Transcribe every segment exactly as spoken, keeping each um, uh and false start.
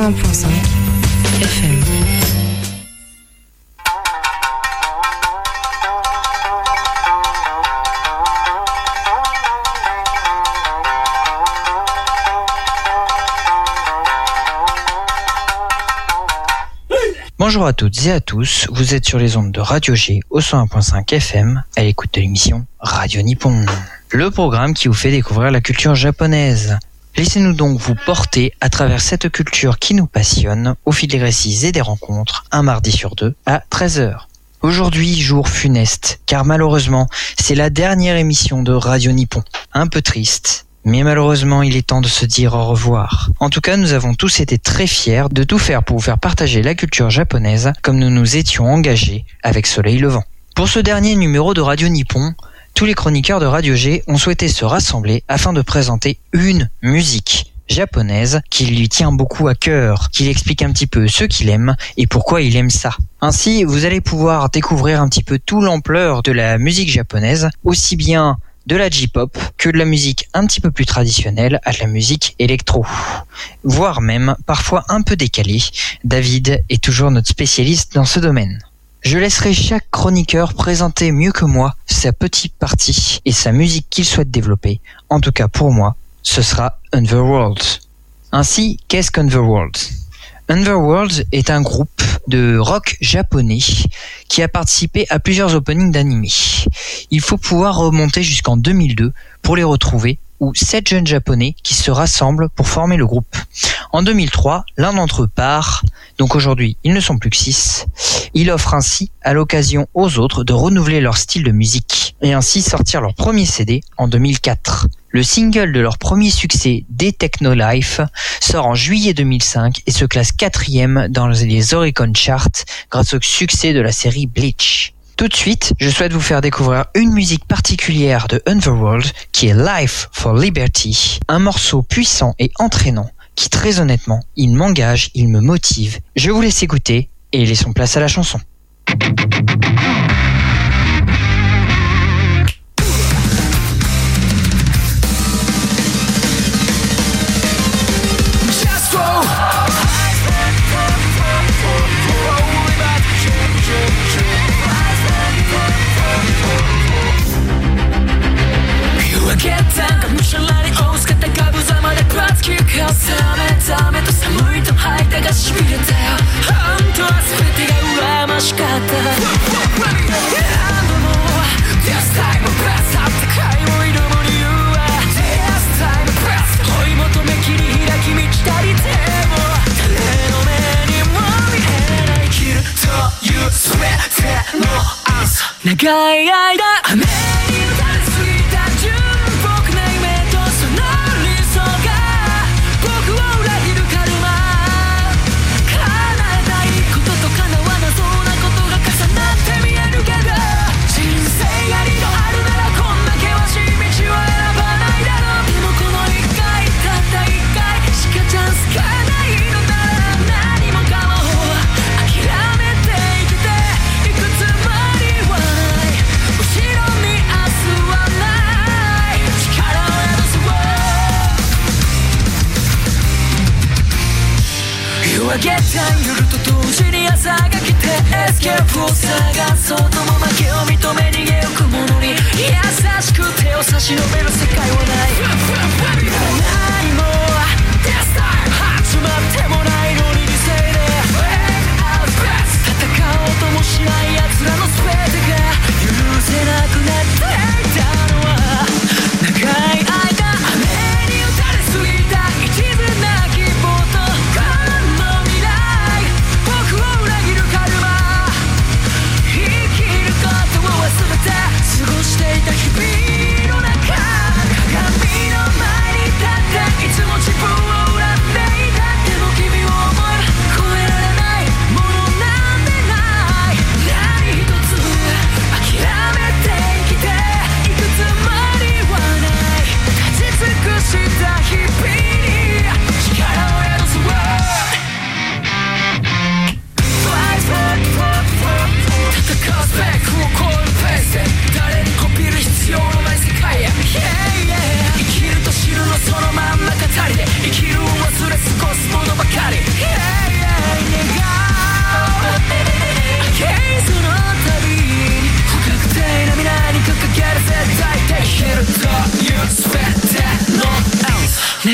un virgule cinq F M. Bonjour à toutes et à tous, vous êtes sur les ondes de Radio G au cent un virgule cinq F M à l'écoute de l'émission Radio Nippon, le programme qui vous fait découvrir la culture japonaise. Laissez-nous donc vous porter à travers cette culture qui nous passionne au fil des récits et des rencontres, un mardi sur deux à treize heures. Aujourd'hui, jour funeste, car malheureusement, c'est la dernière émission de Radio Nippon. Un peu triste, mais malheureusement, il est temps de se dire au revoir. En tout cas, nous avons tous été très fiers de tout faire pour vous faire partager la culture japonaise comme nous nous étions engagés avec Soleil Levant. Pour ce dernier numéro de Radio Nippon, tous les chroniqueurs de Radio G ont souhaité se rassembler afin de présenter une musique japonaise qui lui tient beaucoup à cœur, qu'il explique un petit peu ce qu'il aime et pourquoi il aime ça. Ainsi, vous allez pouvoir découvrir un petit peu toute l'ampleur de la musique japonaise, aussi bien de la J-pop que de la musique un petit peu plus traditionnelle à de la musique électro, voire même parfois un peu décalée. David est toujours notre spécialiste dans ce domaine. Je laisserai chaque chroniqueur présenter mieux que moi sa petite partie et sa musique qu'il souhaite développer. En tout cas pour moi, ce sera Underworld. Ainsi, qu'est-ce qu'Underworld ? Underworld est un groupe de rock japonais qui a participé à plusieurs openings d'animés. Il faut pouvoir remonter jusqu'en deux mille deux pour les retrouver, où sept jeunes japonais qui se rassemblent pour former le groupe. En deux mille trois, l'un d'entre eux part, donc aujourd'hui ils ne sont plus que six. Il offre ainsi à l'occasion aux autres de renouveler leur style de musique et ainsi sortir leur premier C D en deux mille quatre. Le single de leur premier succès, D-Techno Life, sort en juillet deux mille cinq et se classe quatrième dans les Oricon Charts grâce au succès de la série Bleach. Tout de suite, je souhaite vous faire découvrir une musique particulière de Underworld qui est Life for Liberty, un morceau puissant et entraînant qui très honnêtement, il m'engage, il me motive. Je vous laisse écouter et laissons place à la chanson. 長い間雨に打たれすぎた純朴な夢とその理想が僕を裏切るカルマ叶えたいことと叶わなそうなことが重なって見えるけど人生が二度あるならこんな険しい道を選ばないだろうでもこの一回たった一回しかチャンスがないのなら何もかも諦めて生きていくつもりは後ろに明日はない力を宿すわ夜明けた夜と同時に朝が来てエスケープを探そうとも負けを認め逃げゆく者に優しく手を差し伸べる世界はない何も This time 始まってもないのに理性で Wake up best 戦おうともしない奴らの全てが許せなくなっていたのは長い間雨に打たれすぎた一途な希望とこの未来僕を裏切るカルマ生きることを忘れて過ごしていた日々の中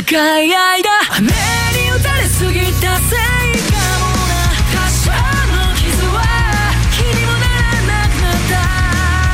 長い間雨に打たれすぎたせいかもな。多少の傷は気にもならなくなった。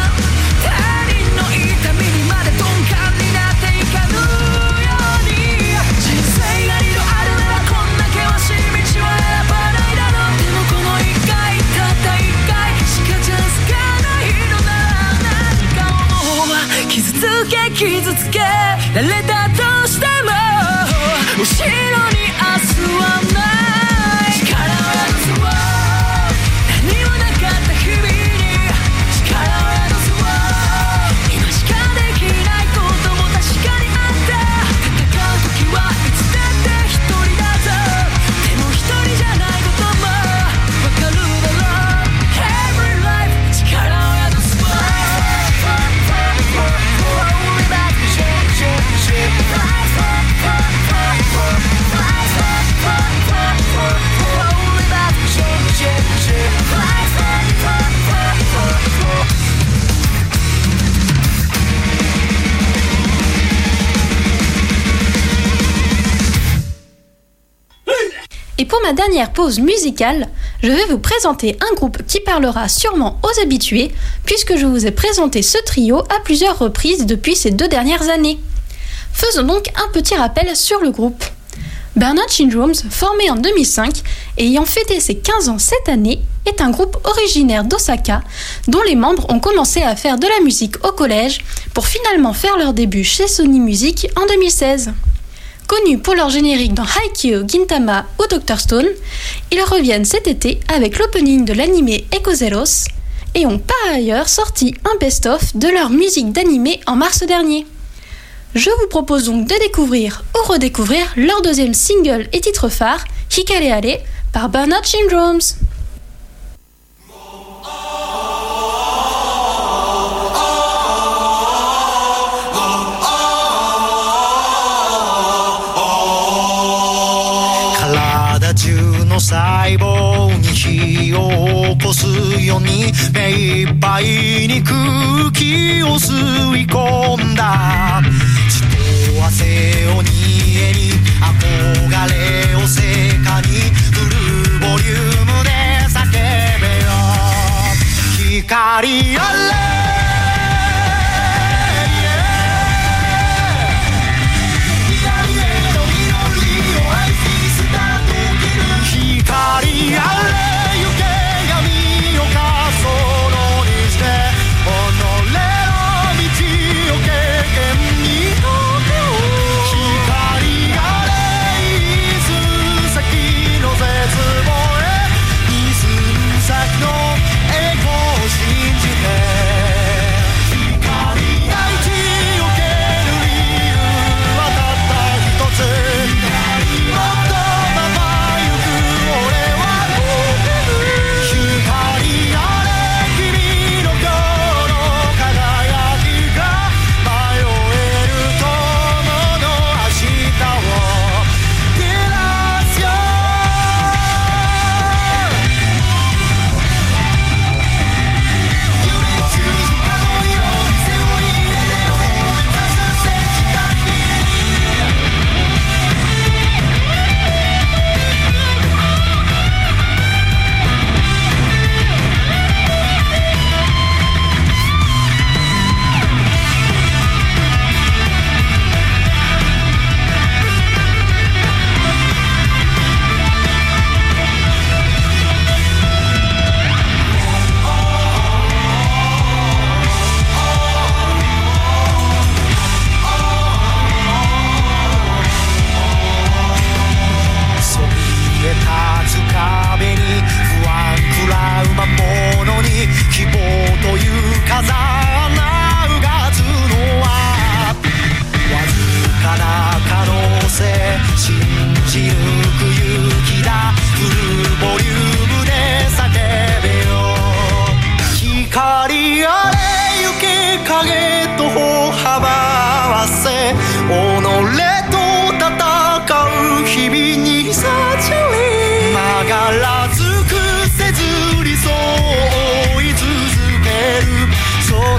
他人の痛みにまで鈍感になっていかぬように。人生が二度あるならこんな険しい道は選ばないだろう。でもこの一回たった一回しかチャンスがないのなら、何か思うわ。傷つけ傷つけられたとしても後ろに明日はない。力を宿すわ。何もなかった日々に力を宿すわ。今しかできないことも確かにあった。戦う時はいつだって一人だぞ。でも一人じゃないこともわかるだろう。 Every life 力を宿すわ。 Et pour ma dernière pause musicale, je vais vous présenter un groupe qui parlera sûrement aux habitués, puisque je vous ai présenté ce trio à plusieurs reprises depuis ces deux dernières années. Faisons donc un petit rappel sur le groupe. Bernard Syndromes, formé en deux mille cinq et ayant fêté ses quinze ans cette année, est un groupe originaire d'Osaka, dont les membres ont commencé à faire de la musique au collège pour finalement faire leur début chez Sony Music en deux mille seize. Connus pour leur générique dans Haikyuu, Gintama ou docteur Stone, ils reviennent cet été avec l'opening de l'animé Echo Zeros et ont par ailleurs sorti un best-of de leur musique d'animé en mars dernier. Je vous propose donc de découvrir ou redécouvrir leur deuxième single et titre phare, Hikare Are, par Bernard Syndromes. 細胞に火を起こすように目いっぱいに空気を吸い込んだ。血と汗を煮えに憧れを成果にフルボリュームで叫べよ。光あれ光あれ行け闇をかそろにして己の道を経験にとって光あれ一寸先の絶望へ二寸先の栄光を信じて光大地を蹴る理由はたった一つ。もっと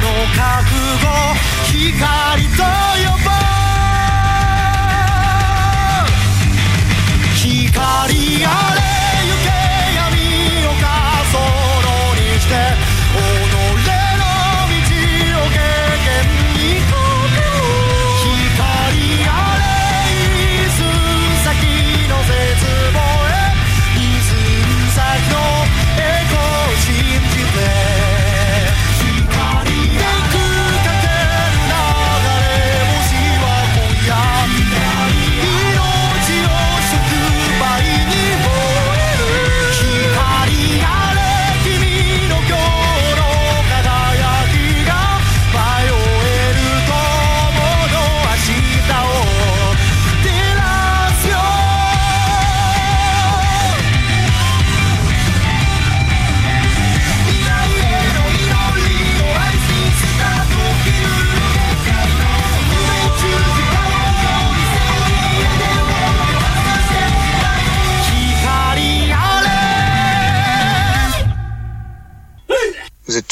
光と呼ぼう。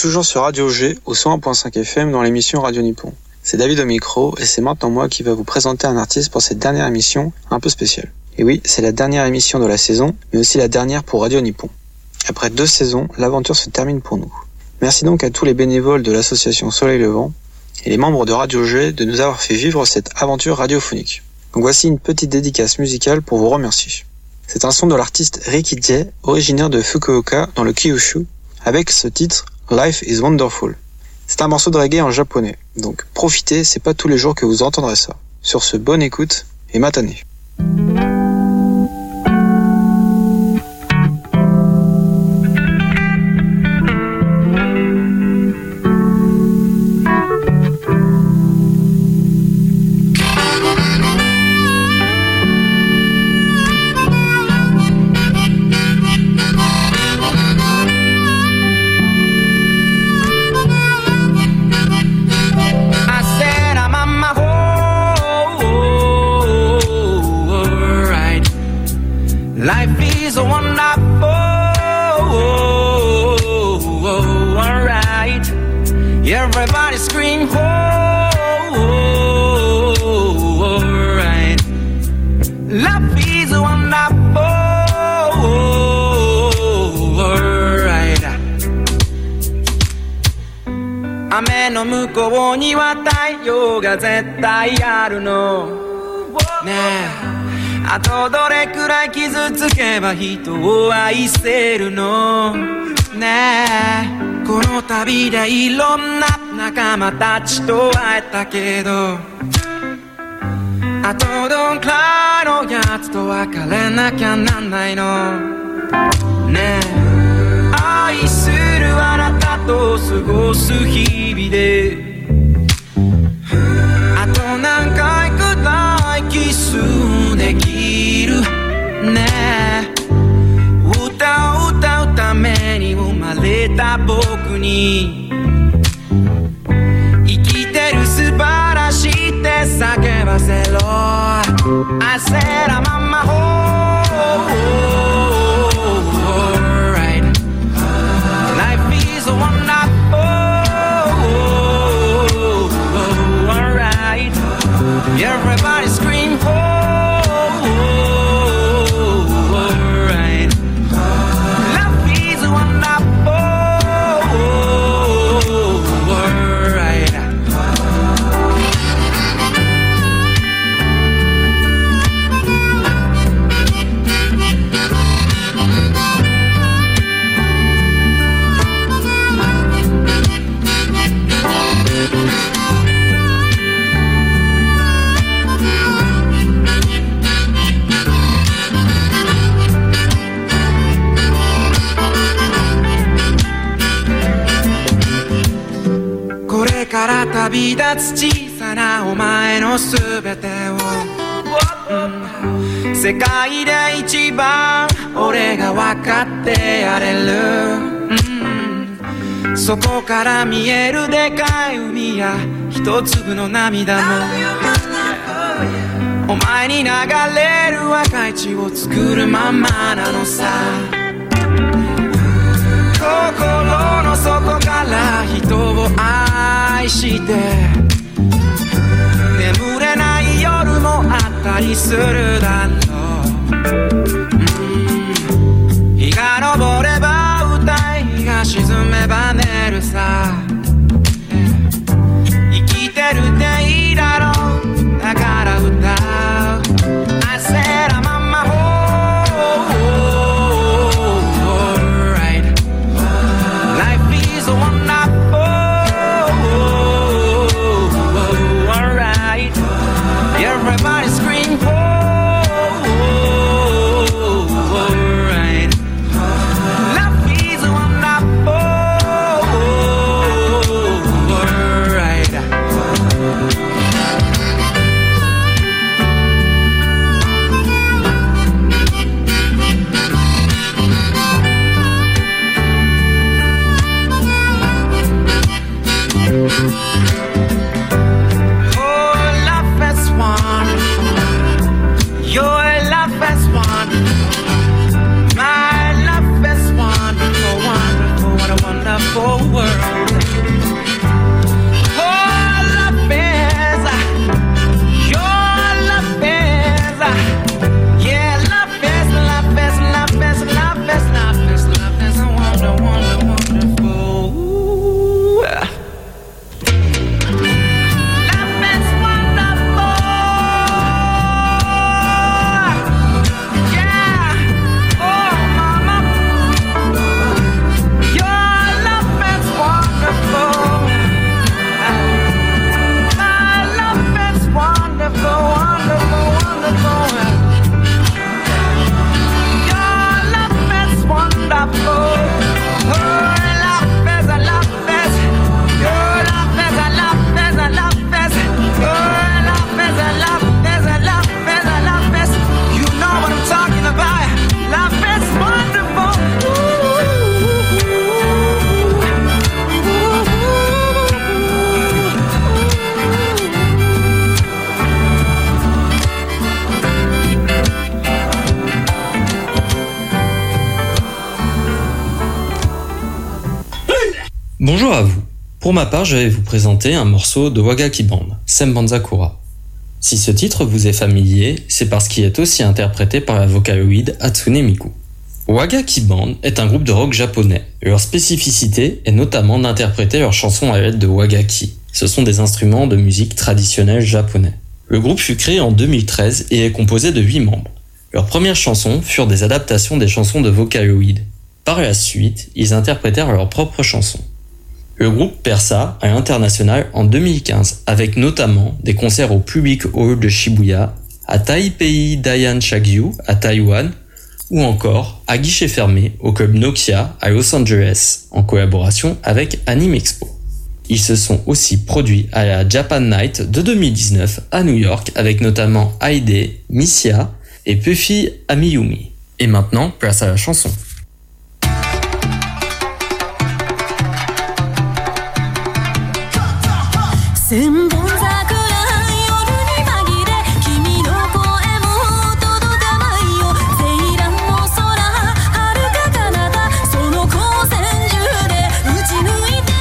toujours sur Radio G au cent un virgule cinq F M dans l'émission Radio Nippon. C'est David au micro et c'est maintenant moi qui va vous présenter un artiste pour cette dernière émission un peu spéciale. Et oui, c'est la dernière émission de la saison, mais aussi la dernière pour Radio Nippon. Après deux saisons, l'aventure se termine pour nous. Merci donc à tous les bénévoles de l'association Soleil Levant et les membres de Radio G de nous avoir fait vivre cette aventure radiophonique. Donc voici une petite dédicace musicale pour vous remercier. C'est un son de l'artiste Ricky Jay, originaire de Fukuoka dans le Kyushu, avec ce titre Life is Wonderful. C'est un morceau de reggae en japonais, donc profitez, c'est pas tous les jours que vous entendrez ça. Sur ce, bonne écoute et matane. Life is a wonderful, alright. Everybody scream, alright. Life is a wonderful, alright. 雨の向こうには太陽が絶対あるのねえ。あとどれくらい傷つけば人を愛せるのねえ。この旅でいろんな仲間たちと会えたけど、あとどんくらいのやつと別れなきゃなんないのねえ。愛するあなたと過ごす日々で、あと何回くらいキスできるねえ。歌を歌うために生まれた僕に、生きてる素晴らしいって叫ばせろ。 I said I'm on my own, right. Life is a wonderful, alright. Everybody scream, alright. Life is a wonderful, alright.これから旅立つ小さなお前のすべてを、うん、世界で一番俺が分かってやれる、うん、そこから見えるでかい海や一粒の涙も、お前に流れる赤い血を作るままなのさ。心の底から人を愛して眠れない夜もあったりするだろう、うん、日が昇れば歌い日が沈めば寝るさ。生きてるっていいだろう、だから歌う。 I said I'm on my own.Everybody scream, alright. Life is wonderful, alright. Your love is wonderful, my love is wonderful, wonderful, what a wonderful world. Bonjour à vous. Pour ma part, je vais vous présenter un morceau de Wagaki Band, Senbonzakura. Si ce titre vous est familier, c'est parce qu'il est aussi interprété par la vocaloïde Hatsune Miku. Wagaki Band est un groupe de rock japonais. Leur spécificité est notamment d'interpréter leurs chansons à l'aide de wagaki. Ce sont des instruments de musique traditionnels japonais. Le groupe fut créé en deux mille treize et est composé de huit membres. Leurs premières chansons furent des adaptations des chansons de Vocaloid. Par la suite, ils interprétèrent leurs propres chansons. Le groupe perça à l'international en deux mille quinze, avec notamment des concerts au Public Hall de Shibuya, à Taipei Dayan Shagyu à Taïwan, ou encore à guichet fermé au club Nokia à Los Angeles, en collaboration avec Anime Expo. Ils se sont aussi produits à la Japan Night de deux mille dix-neuf à New York, avec notamment Aide, Missia et Puffy Amiyumi. Et maintenant, place à la chanson. 千本桜夜に紛れ君の声も届かないよセイランの空遥か彼方その光線中で打ち抜いて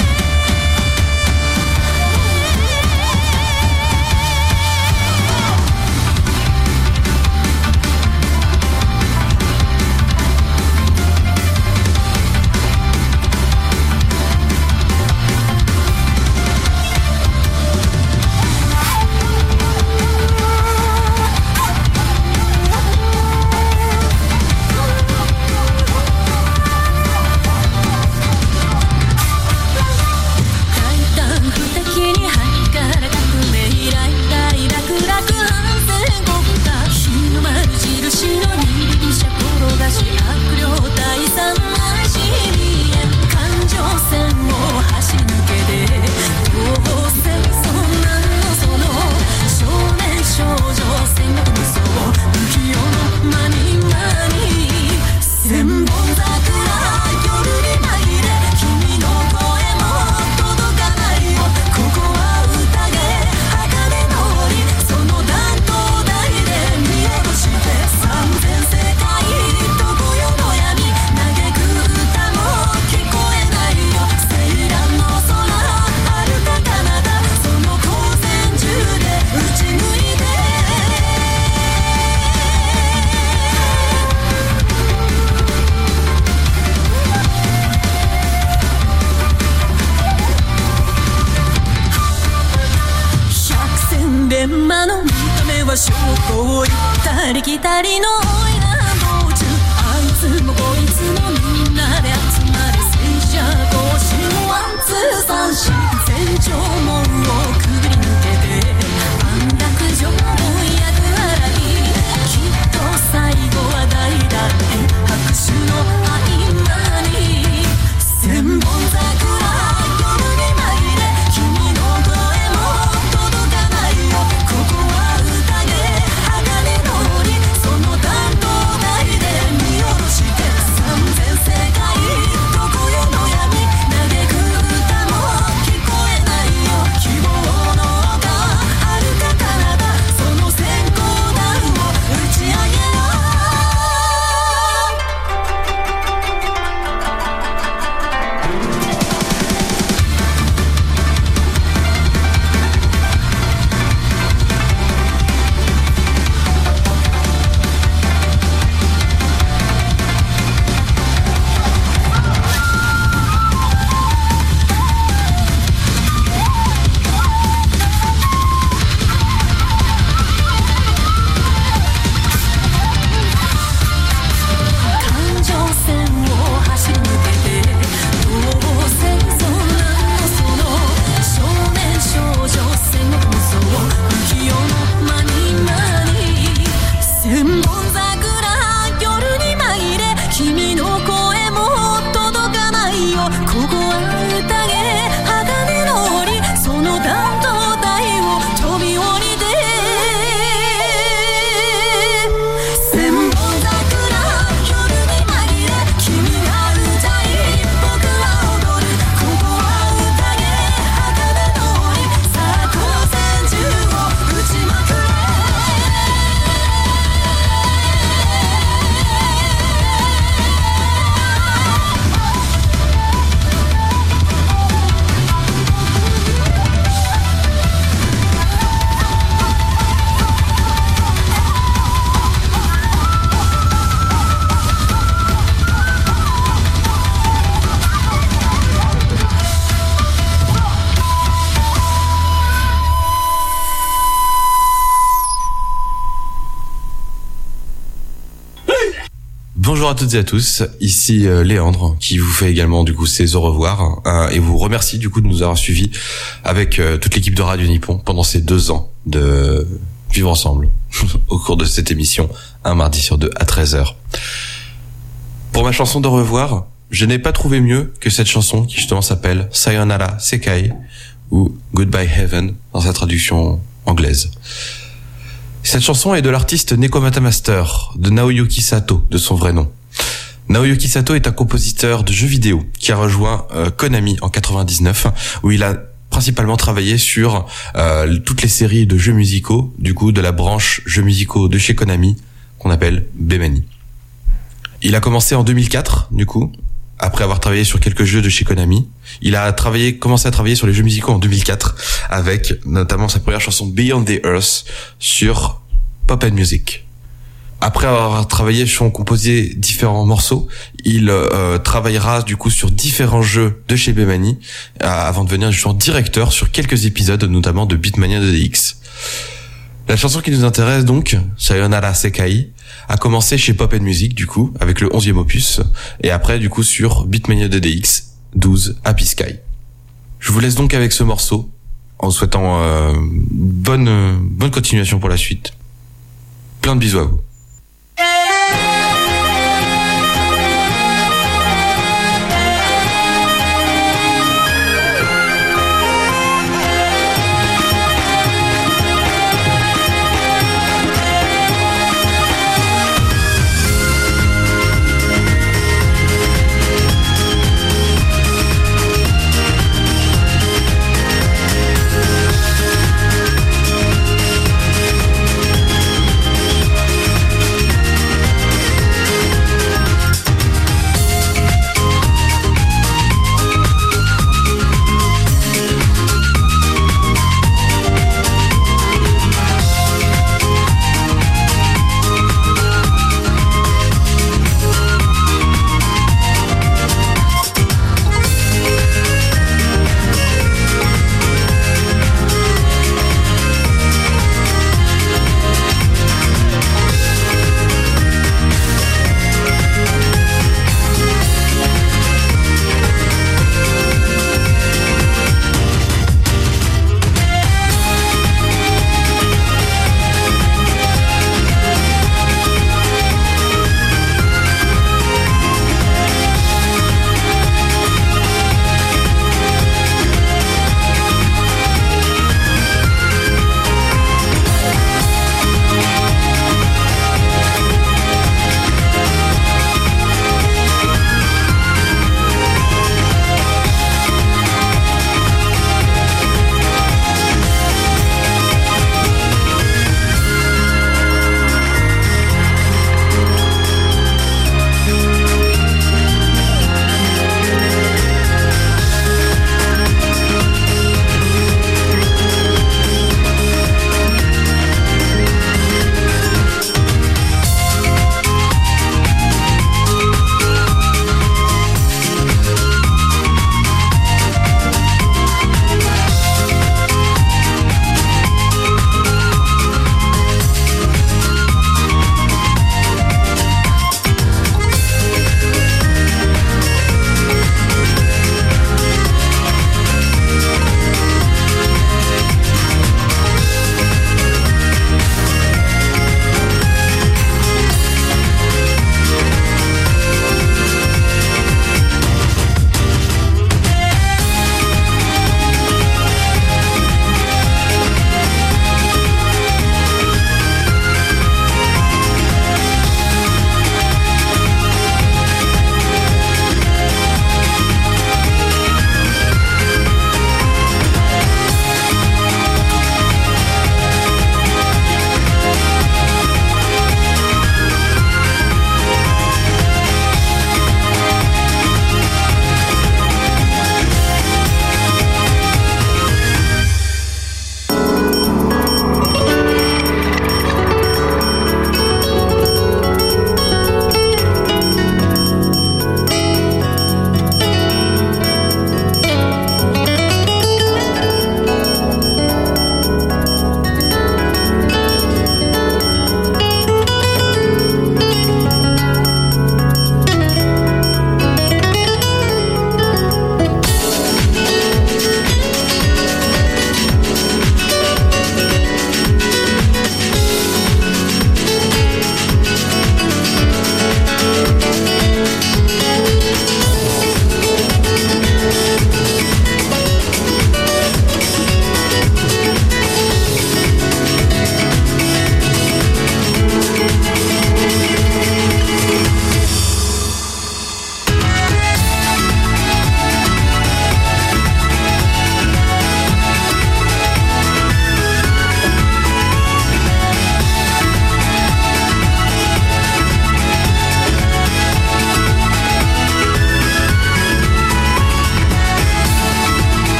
証拠を行ったり来たりのおいら道中あいつもこいつもみんなで集まれ戦車行進ワンツー三四戦場門をくぐり抜けて安楽城の役払いきっと最後は代だって拍手の合間に千本桜夜に紛れ君の声も届かないよここは世界どこよの闇嘆く歌も聞こえないよ Bonjour à toutes et à tous, ici euh, Léandre qui vous fait également du coup ses au revoir euh, et vous remercie du coup de nous avoir suivis avec euh, toute l'équipe de Radio Nippon pendant ces deux ans de vivre ensemble au cours de cette émission, un mardi sur deux à treize heures. Pour ma chanson de revoir, je n'ai pas trouvé mieux que cette chanson qui justement s'appelle Sayonara Sekai ou Goodbye Heaven dans sa traduction anglaise. Cette chanson est de l'artiste Nekomata Master, de Naoyuki Sato, de son vrai nom. Naoyuki Sato est un compositeur de jeux vidéo qui a rejoint euh, Konami en quatre-vingt-dix-neuf, où il a principalement travaillé sur euh, toutes les séries de jeux musicaux, du coup de la branche jeux musicaux de chez Konami, qu'on appelle Bemani. Il a commencé en deux mille quatre, du coup, après avoir travaillé sur quelques jeux de chez Konami. Il a travaillé, commencé à travailler sur les jeux musicaux en deux mille quatre, avec notamment sa première chanson Beyond the Earth sur Pop and Music. Après avoir travaillé sur composé différents morceaux, il euh, travaillera du coup sur différents jeux de chez Bemani, euh, avant de devenir justement directeur sur quelques épisodes, notamment de Beatmania deux D X. La chanson qui nous intéresse donc, Sayonara Sekai, a commencé chez Pop and Music du coup, avec le onzième opus, et après du coup sur Beatmania deux D X douze Happy Sky. Je vous laisse donc avec ce morceau, en souhaitant euh, bonne, euh, bonne continuation pour la suite. Plein de bisous à vous. 「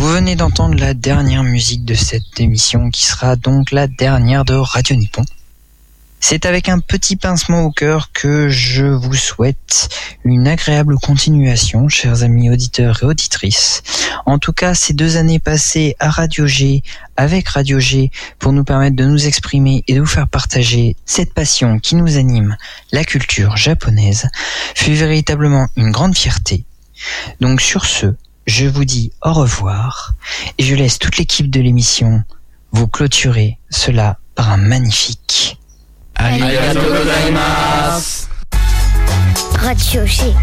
Vous venez d'entendre la dernière musique de cette émission qui sera donc la dernière de Radio Nippon. C'est avec un petit pincement au cœur que je vous souhaite une agréable continuation, chers amis auditeurs et auditrices. En tout cas, ces deux années passées à Radio G, avec Radio G, pour nous permettre de nous exprimer et de vous faire partager cette passion qui nous anime, la culture japonaise, fut véritablement une grande fierté. Donc sur ce, je vous dis au revoir et je laisse toute l'équipe de l'émission vous clôturer cela par un magnifique Arigatou gozaimasu. Radio G.